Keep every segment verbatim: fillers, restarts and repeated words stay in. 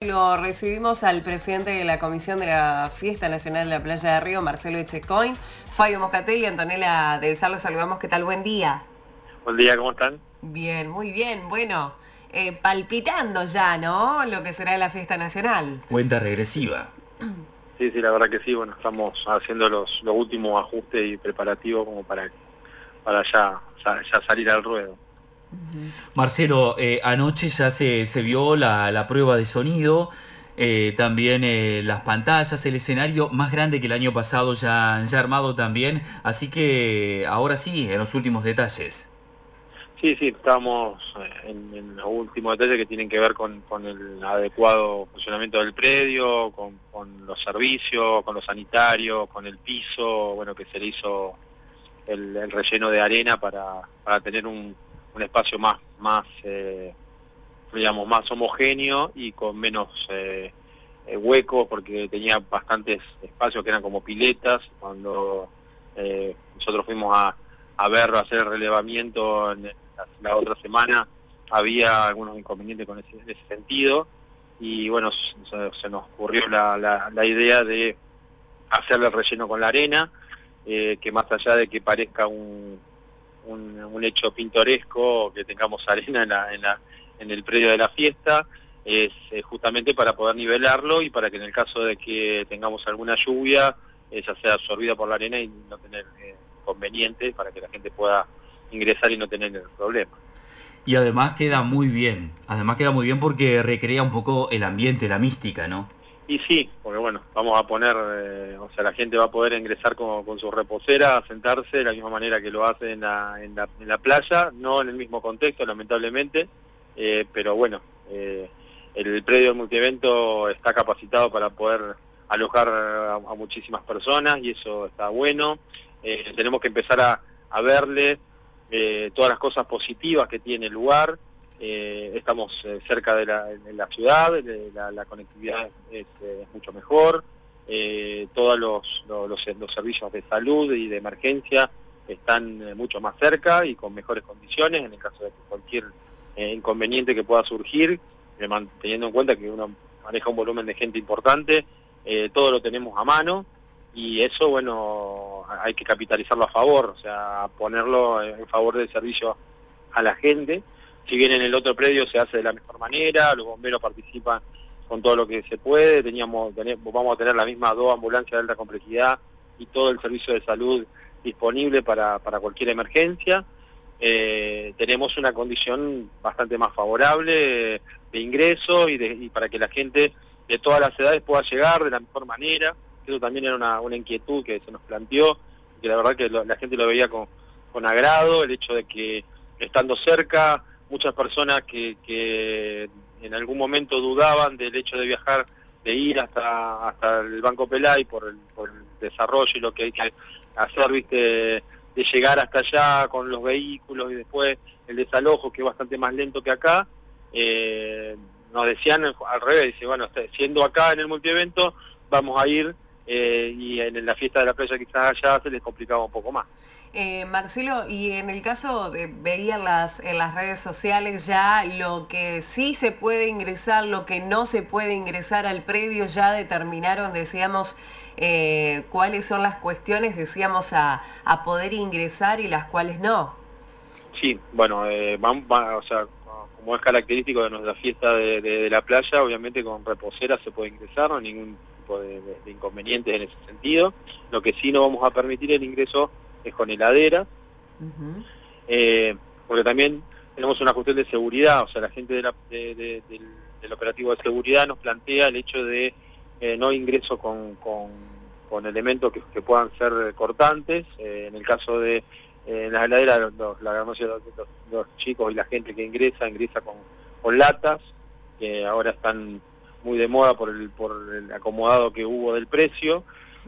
lo recibimos al presidente de la Comisión de la Fiesta Nacional de la Playa de Río, Marcelo Echecoin, Fabio Moscatelli y Antonella del Sar, los saludamos. ¿Qué tal? Buen día. Buen día, ¿cómo están? Bien, muy bien. Bueno, eh, palpitando ya, ¿no? Lo que será la Fiesta Nacional. Cuenta regresiva. Sí, sí, la verdad que sí, bueno, estamos haciendo los, los últimos ajustes y preparativos como para, para ya, ya, ya salir al ruedo. Marcelo, eh, anoche ya se, se vio la, la prueba de sonido, eh, también eh, las pantallas, el escenario más grande que el año pasado ya, ya armado también, así que ahora sí, en los últimos detalles. Sí, sí, estamos en, en los últimos detalles que tienen que ver con, con el adecuado funcionamiento del predio, con, con los servicios, con los sanitarios, con el piso, bueno, que se le hizo el, el relleno de arena para, para tener un, un espacio más, más eh, digamos, más homogéneo y con menos eh, eh, huecos, porque tenía bastantes espacios que eran como piletas. Cuando eh, nosotros fuimos a, a verlo, a hacer el relevamiento en la, la otra semana, había algunos inconvenientes con ese, en ese sentido, y bueno, se, se nos ocurrió la, la, la idea de hacerle el relleno con la arena, eh, que más allá de que parezca un, un, un hecho pintoresco, que tengamos arena en la, en la en el predio de la fiesta, es eh, justamente para poder nivelarlo y para que en el caso de que tengamos alguna lluvia, ella sea absorbida por la arena y no tener eh, inconvenientes, para que la gente pueda ingresar y no tener el problema. Y además queda muy bien, además queda muy bien porque recrea un poco el ambiente, la mística, ¿no? Y sí, porque bueno, vamos a poner, eh, o sea, la gente va a poder ingresar con, con su reposera, a sentarse de la misma manera que lo hace en la, en la, en la playa, no en el mismo contexto, lamentablemente. Eh, pero bueno, eh, el predio del multievento está capacitado para poder alojar a, a muchísimas personas y eso está bueno. Eh, tenemos que empezar a, a verle eh, todas las cosas positivas que tiene el lugar. Eh, estamos eh, cerca de la, de la ciudad, de la, la conectividad es, eh, es mucho mejor, eh, todos los, los, los servicios de salud y de emergencia están eh, mucho más cerca y con mejores condiciones en el caso de que cualquier Eh, inconveniente que pueda surgir, eh, teniendo en cuenta que uno maneja un volumen de gente importante, eh, todo lo tenemos a mano y eso, bueno, hay que capitalizarlo a favor, o sea, ponerlo en favor del servicio a la gente. Si bien en el otro predio se hace de la mejor manera, los bomberos participan con todo lo que se puede, teníamos, tenemos, vamos a tener la misma dos ambulancias de alta complejidad y todo el servicio de salud disponible para, para cualquier emergencia. Eh, tenemos una condición bastante más favorable eh, de ingreso y, de, y para que la gente de todas las edades pueda llegar de la mejor manera. Eso también era una, una inquietud que se nos planteó, que la verdad que lo, la gente lo veía con, con agrado, el hecho de que estando cerca, muchas personas que, que en algún momento dudaban del hecho de viajar, de ir hasta, hasta el Banco Pelay por el, por el desarrollo y lo que hay que hacer, viste, de llegar hasta allá con los vehículos y después el desalojo, que es bastante más lento que acá, eh, nos decían al revés, dice, bueno, siendo acá en el multievento, vamos a ir eh, y en la fiesta de la playa quizás allá se les complicaba un poco más. Eh, Marcelo, y en el caso, de, veía en las, en las redes sociales ya lo que sí se puede ingresar, lo que no se puede ingresar al predio, ya determinaron, decíamos, eh, cuáles son las cuestiones, decíamos, a, a poder ingresar y las cuales no. Sí, bueno, eh, vamos, va, o sea, como es característico de nuestra fiesta de, de, de la playa, obviamente con reposera se puede ingresar, no hay ningún tipo de, de, de inconvenientes en ese sentido. Lo que sí no vamos a permitir el ingreso es con heladeras, uh-huh. eh, porque también tenemos una cuestión de seguridad, o sea, la gente de la, de, de, del, del operativo de seguridad nos plantea el hecho de eh, no ingreso con, con, con elementos que, que puedan ser cortantes, eh, en el caso de eh, las heladeras, los, la, los, los, los chicos y la gente que ingresa, ingresa con, con latas, que ahora están muy de moda por el, por el acomodado que hubo del precio,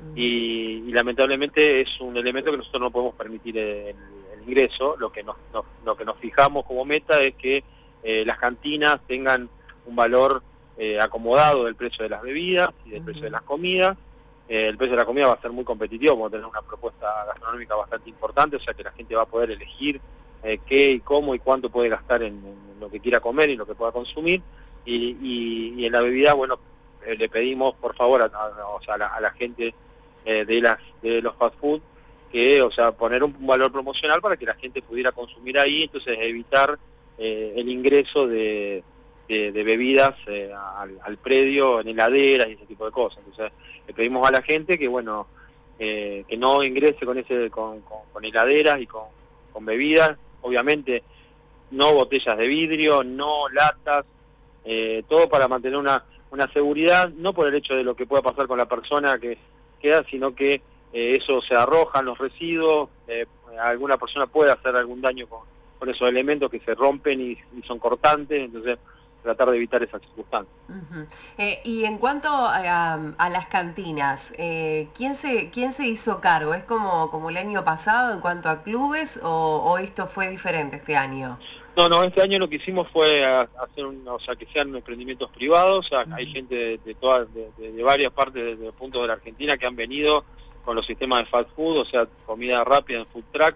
Y, y lamentablemente es un elemento que nosotros no podemos permitir el, el ingreso. Lo que nos, nos, lo que nos fijamos como meta es que eh, las cantinas tengan un valor eh, acomodado del precio de las bebidas y del precio de las comidas. Eh, el precio de la comida va a ser muy competitivo, vamos a tener una propuesta gastronómica bastante importante, o sea que la gente va a poder elegir eh, qué y cómo y cuánto puede gastar en, en lo que quiera comer y lo que pueda consumir. y, y, y en la bebida, bueno, eh, le pedimos por favor a, a, o sea, a, la, a la gente eh, de, las, de los fast food que, o sea, poner un valor promocional para que la gente pudiera consumir ahí, entonces evitar eh, el ingreso de, de, de bebidas eh, al, al predio, en heladeras y ese tipo de cosas. Entonces le pedimos a la gente que, bueno, eh, que no ingrese con ese con, con, con heladeras y con, con bebidas, obviamente no botellas de vidrio, no latas, eh, todo para mantener una, una seguridad, no por el hecho de lo que pueda pasar con la persona que queda, sino que eh, eso se arrojan los residuos, eh, alguna persona puede hacer algún daño con, con esos elementos que se rompen y, y son cortantes, entonces tratar de evitar esas circunstancias. Uh-huh. eh, y en cuanto a, a las cantinas, eh, ¿quién se quién se hizo cargo? ¿Es como, como el año pasado en cuanto a clubes o, o esto fue diferente este año? No, no, este año lo que hicimos fue hacer, un, o sea, que sean emprendimientos privados, o sea, uh-huh. Hay gente de, de, todas, de, de, de varias partes de, de puntos de la Argentina que han venido con los sistemas de fast food, o sea, comida rápida en food truck,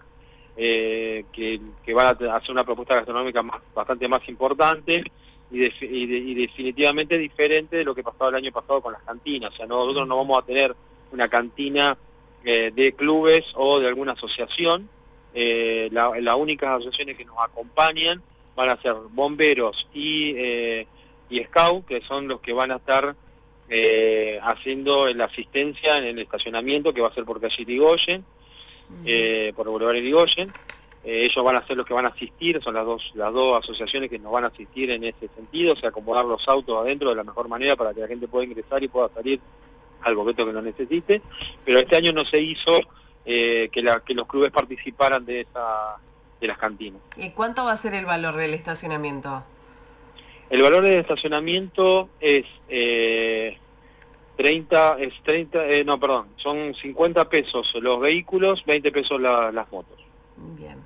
eh, que, que van a hacer una propuesta gastronómica más, bastante más importante y, de, y, de, y definitivamente diferente de lo que pasaba el año pasado con las cantinas. O sea, no, nosotros no vamos a tener una cantina eh, de clubes o de alguna asociación. Eh, la, las únicas asociaciones que nos acompañan van a ser bomberos y, eh, y scout, que son los que van a estar eh, haciendo la asistencia en el estacionamiento, que va a ser por calle Irigoyen, eh, por Boulevard Irigoyen. Eh, ellos van a ser los que van a asistir, son las dos las dos asociaciones que nos van a asistir en ese sentido, o sea, acomodar los autos adentro de la mejor manera para que la gente pueda ingresar y pueda salir al momento que lo necesite. Pero este año no se hizo eh, que, la, que los clubes participaran de esa de las cantinas. ¿Y cuánto va a ser el valor del estacionamiento? El valor del estacionamiento es eh, treinta, es treinta, eh, no, perdón, son cincuenta pesos los vehículos, veinte pesos la, las motos. Bien.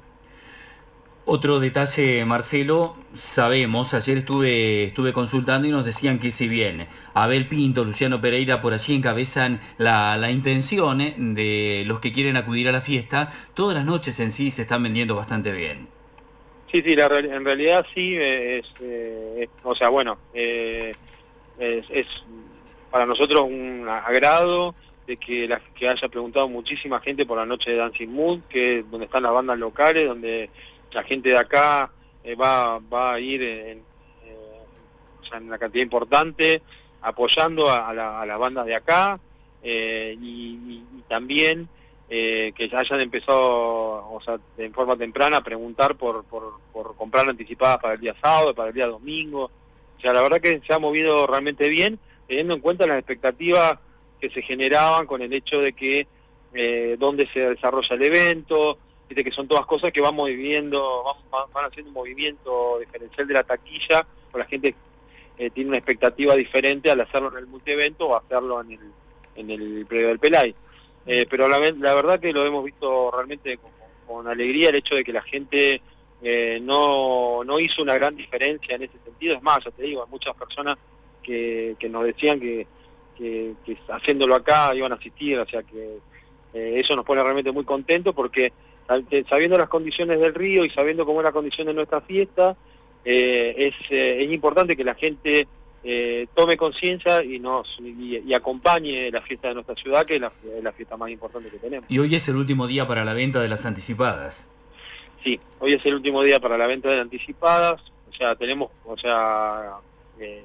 Otro detalle, Marcelo, sabemos, ayer estuve estuve consultando y nos decían que si bien Abel Pinto, Luciano Pereira por allí encabezan la, la intención eh, de los que quieren acudir a la fiesta, todas las noches en sí se están vendiendo bastante bien. Sí, sí, la, en realidad sí, es, eh, es, o sea, bueno, eh, es, es para nosotros un agrado de que, la, que haya preguntado muchísima gente por la noche de Dancing Mood, que donde están las bandas locales, donde la gente de acá eh, va, va a ir en, eh, o sea, en una cantidad importante, apoyando a, a, la, a las bandas de acá, eh, y, y, y también eh, que ya hayan empezado, o sea, en forma temprana a preguntar por, por, por comprar anticipadas para el día sábado, para el día domingo. O sea, la verdad que se ha movido realmente bien, teniendo en cuenta las expectativas que se generaban con el hecho de que eh, dónde se desarrolla el evento, de que son todas cosas que vamos viviendo, van, van haciendo un movimiento diferencial de la taquilla, o la gente eh, tiene una expectativa diferente al hacerlo en el multievento o hacerlo en el, en el predio del Pelay. Eh, pero la, la verdad que lo hemos visto realmente con, con alegría, el hecho de que la gente eh, no, no hizo una gran diferencia en ese sentido. Es más, ya te digo, hay muchas personas que, que nos decían que, que, que haciéndolo acá iban a asistir, o sea que eh, eso nos pone realmente muy contentos porque sabiendo las condiciones del río y sabiendo cómo es la condición de nuestra fiesta, eh, es, eh, es importante que la gente eh, tome conciencia y nos y, y acompañe la fiesta de nuestra ciudad, que es la, es la fiesta más importante que tenemos. Y hoy es el último día para la venta de las anticipadas. Sí, hoy es el último día para la venta de anticipadas, o sea, tenemos, o sea, eh,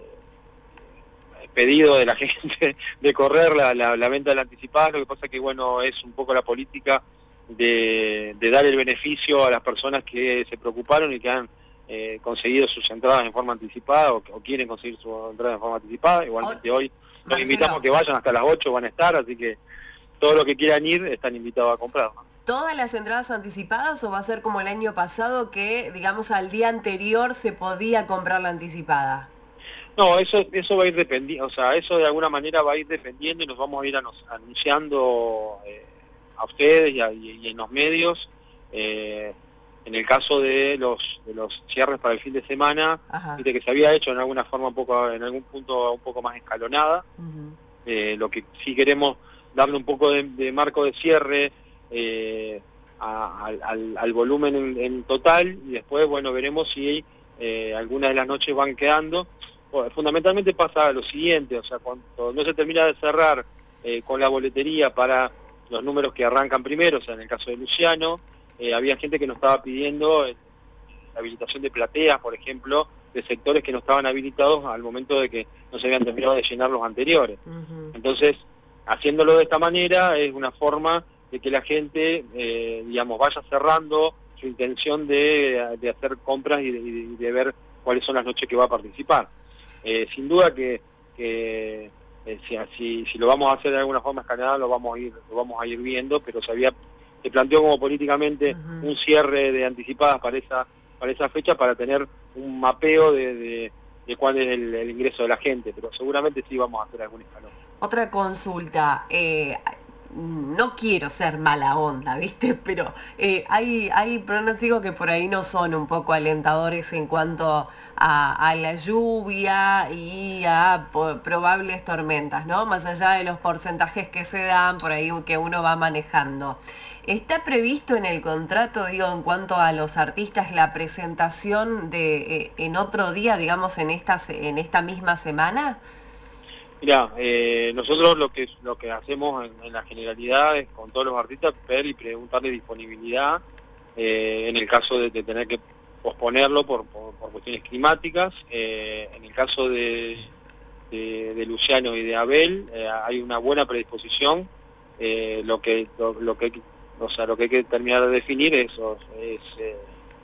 pedido de la gente de correr la, la, la venta de la anticipada, lo que pasa que, bueno, es un poco la política De, de dar el beneficio a las personas que se preocuparon y que han eh, conseguido sus entradas en forma anticipada o, o quieren conseguir su entrada en forma anticipada. Igualmente hoy los invitamos a que vayan hasta las ocho, van a estar, así que todos los que quieran ir están invitados a comprar, ¿no? ¿Todas las entradas anticipadas o va a ser como el año pasado que, digamos, al día anterior se podía comprar la anticipada? No, eso eso va a ir dependiendo, o sea, eso de alguna manera va a ir dependiendo y nos vamos a ir anos, anunciando eh, a ustedes y, a, y en los medios, eh, en el caso de los de los cierres para el fin de semana, viste que se había hecho en alguna forma un poco, en algún punto un poco más escalonada. Uh-huh. eh, lo que sí queremos darle un poco de, de marco de cierre eh, a, al, al volumen en, en total, y después, bueno, veremos si eh, algunas de las noches van quedando. fundamentalmente pasa lo siguiente, o sea, cuando no se termina de cerrar eh, con la boletería para los números que arrancan primero, o sea, en el caso de Luciano, eh, había gente que nos estaba pidiendo eh, la habilitación de plateas, por ejemplo, de sectores que no estaban habilitados al momento de que no se habían terminado de llenar los anteriores. Uh-huh. Entonces, haciéndolo de esta manera es una forma de que la gente, eh, digamos, vaya cerrando su intención de, de hacer compras y de, y de ver cuáles son las noches que va a participar. Eh, sin duda que, que eh, si, si, si lo vamos a hacer de alguna forma escalonada lo vamos a ir, lo vamos a ir viendo, pero se había, se planteó como políticamente uh-huh. un cierre de anticipadas para esa, para esa fecha para tener un mapeo de, de, de cuál es el, el ingreso de la gente, pero seguramente sí vamos a hacer algún escalón. Otra consulta, eh, no quiero ser mala onda, ¿viste? Pero eh, hay, hay pronósticos que por ahí no son un poco alentadores en cuanto a, a la lluvia y a po- probables tormentas, ¿no? Más allá de los porcentajes que se dan, por ahí que uno va manejando. ¿Está previsto en el contrato, digo, en cuanto a los artistas, la presentación de eh, en otro día, digamos, en esta, en esta misma semana? Mira, eh, nosotros lo que lo que hacemos en, en la generalidad es con todos los artistas ver y preguntarle disponibilidad eh, en el caso de, de tener que posponerlo por, por, por cuestiones climáticas. Eh, en el caso de, de, de Luciano y de Abel eh, hay una buena predisposición. Eh, lo que lo, lo que o sea lo que hay que terminar de definir es, es eh,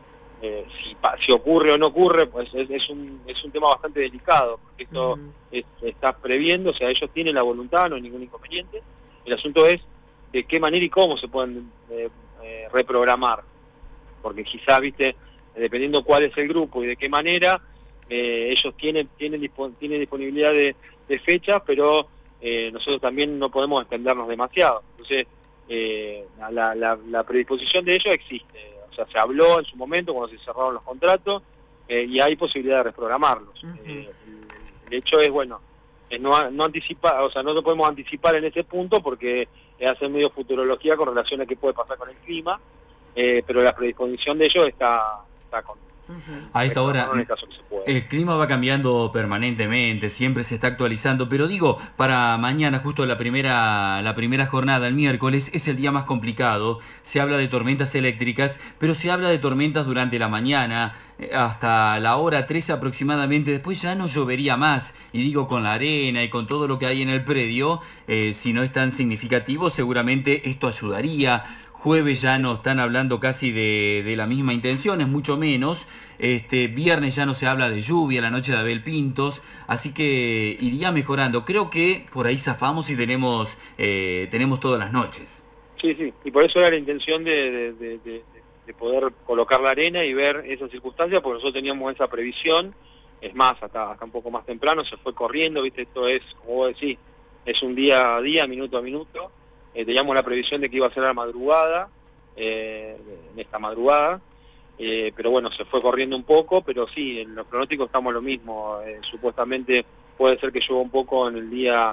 Eh, si, si ocurre o no ocurre, pues es, es, un, es un tema bastante delicado, porque esto uh-huh. es, está previendo, o sea, ellos tienen la voluntad, no hay ningún inconveniente. El asunto es de qué manera y cómo se pueden eh, eh, reprogramar, porque quizás, viste, dependiendo cuál es el grupo y de qué manera, eh, ellos tienen, tienen, dispo, tienen disponibilidad de, de fechas, pero eh, nosotros también no podemos extendernos demasiado. Entonces, eh, la, la, la predisposición de ellos existe. O sea, se habló en su momento cuando se cerraron los contratos eh, y hay posibilidad de reprogramarlos. Uh-huh. eh, el, el hecho es, bueno, es no, no anticipar, o sea, no lo podemos anticipar en ese punto porque es hacer medio futurología con relación a qué puede pasar con el clima, eh, pero la predisposición de ellos está, está con... Uh-huh. A esta hora el, el clima va cambiando permanentemente, siempre se está actualizando, pero digo, para mañana, justo la primera, la primera jornada, el miércoles, es el día más complicado. Se habla de tormentas eléctricas, pero se habla de tormentas durante la mañana, hasta la hora trece aproximadamente, después ya no llovería más, y digo, con la arena y con todo lo que hay en el predio, eh, si no es tan significativo, seguramente esto ayudaría. Jueves ya no están hablando casi de, de la misma intención, es mucho menos. Este viernes ya no se habla de lluvia, la noche de Abel Pintos, así que iría mejorando. Creo que por ahí zafamos y tenemos, eh, tenemos todas las noches. Sí, sí, y por eso era la intención de, de, de, de, de poder colocar la arena y ver esas circunstancias, porque nosotros teníamos esa previsión. Es más, hasta, hasta un poco más temprano se fue corriendo, ¿viste? Esto es, como vos decís, es un día a día, minuto a minuto. Eh, teníamos la previsión de que iba a ser a la madrugada, eh, en esta madrugada, eh, pero bueno, se fue corriendo un poco, pero sí, en los pronósticos estamos lo mismo. Eh, supuestamente puede ser que llueva un poco en el día,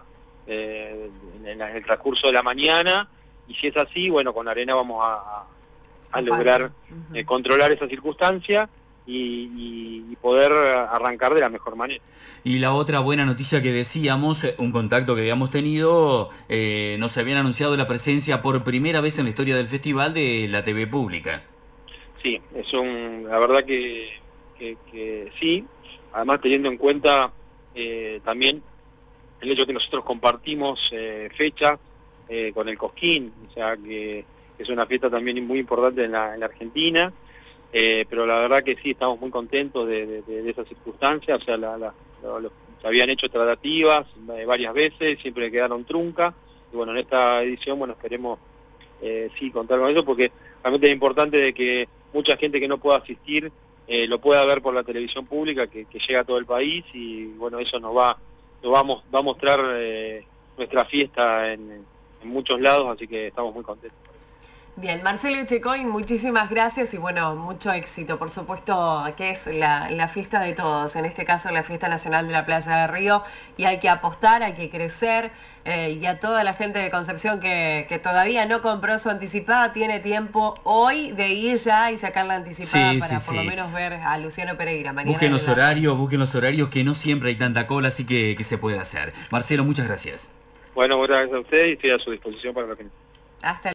eh, en el transcurso de la mañana, y si es así, bueno, con la arena vamos a, a lograr eh, controlar esa circunstancia y, y, y poder arrancar de la mejor manera. Y la otra buena noticia que decíamos, un contacto que habíamos tenido, eh, nos habían anunciado la presencia por primera vez en la historia del festival de la T V pública. Sí, es un, la verdad que, que, que sí, además teniendo en cuenta eh, también el hecho que nosotros compartimos eh, fecha eh, con el Cosquín, o sea que es una fiesta también muy importante en la, en la Argentina. Eh, pero la verdad que sí, estamos muy contentos de, de, de, de esa circunstancia. O sea, la, la, lo, lo, se habían hecho tratativas eh, varias veces, siempre quedaron trunca, y bueno, en esta edición, bueno, esperemos eh, sí contar con eso, porque realmente es importante de que mucha gente que no pueda asistir eh, lo pueda ver por la televisión pública, que, que llega a todo el país, y bueno, eso nos va, nos va, a, va a mostrar eh, nuestra fiesta en, en muchos lados, así que estamos muy contentos. Bien, Marcelo Echecoin, muchísimas gracias y bueno, mucho éxito. Por supuesto que es la, la fiesta de todos, en este caso la Fiesta Nacional de la Playa de Río, y hay que apostar, hay que crecer, eh, y a toda la gente de Concepción que, que todavía no compró su anticipada, tiene tiempo hoy de ir ya y sacar la anticipada sí, para sí, por sí. lo menos ver a Luciano Pereira mañana. Busquen los horarios, busquen los horarios, que no siempre hay tanta cola, así que, que se puede hacer. Marcelo, muchas gracias. Bueno, muchas gracias a usted y estoy a su disposición para lo que... Hasta